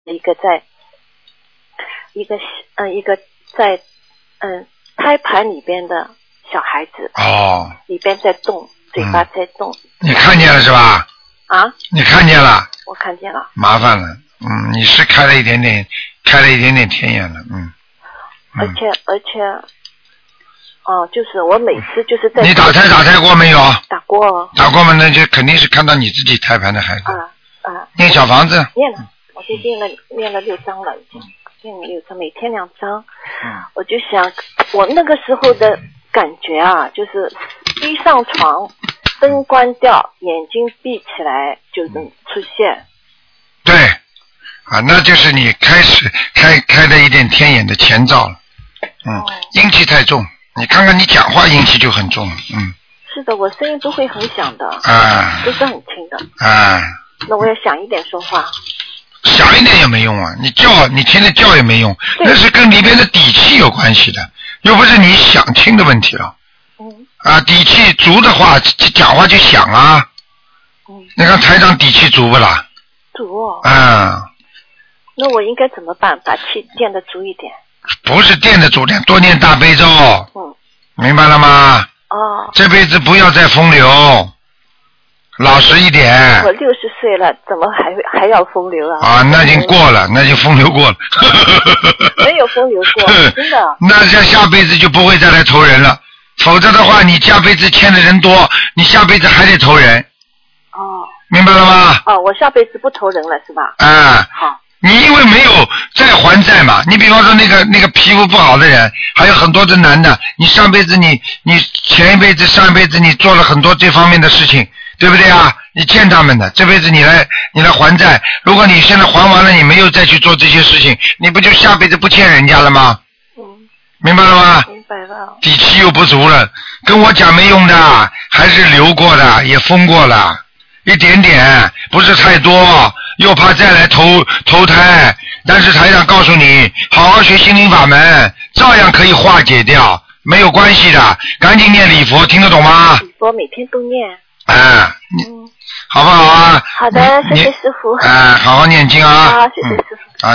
一个在胎盘里边的小孩子，里边在动，嘴巴在动。 你看见了是吧？ 啊？ 你看见了？ 我看见了。 麻烦了，你是开了一点点天眼了， 而且，就是我每次就是在。 你打胎过没有？ 打过。 打过吗？那就肯定是看到你自己胎盘的孩子。念小房子。 念了，我就念了6章了，已经念了6章，每天2章。我就想，我那个时候的感觉啊，就是一上床，灯关掉，眼睛闭起来就能出现。 对，那就是你开始开了一点天眼的前兆了。阴气太重，你看看你讲话阴气就很重了。 是的，我声音都会很响的。都是很轻的。那我要响一点说话。 响一点也没用啊！你天天叫也没用，那是跟里边的底气有关系的，又不是你响轻的问题了。底气足的话，讲话就响啊。你看台长底气足不啦？ 足。那我应该怎么办？把气垫得足一点。 不是垫得足点，多念大悲咒。明白了吗？这辈子不要再风流，老实一点。 我60岁了，怎么还要风流啊？ 那已经过了，那就风流过了。 没有风流过，真的。 那下辈子就不会再来投人了，否则的话，你下辈子欠的人多，你下辈子还得投人。明白了吗？ 我下辈子不投人了是吧？好。 你因为没有再还债嘛，你比方说那个皮肤不好的人，还有很多的男的，你上辈子你前一辈子上一辈子你做了很多这方面的事情，对不对啊？你欠他们的，这辈子你来还债。如果你现在还完了，你没有再去做这些事情，你不就下辈子不欠人家了吗？明白了吗？ 明白了。 底气又不足了，跟我讲没用的，还是流过的，也封过了，一点点，不是太多，又怕再来投胎。但是台长告诉你，好好学心灵法门，照样可以化解掉，没有关系的。赶紧念礼佛，听得懂吗？ 礼佛每天都念。 好不好啊？ 好的，谢谢师傅。 好好念经啊。 谢谢师傅。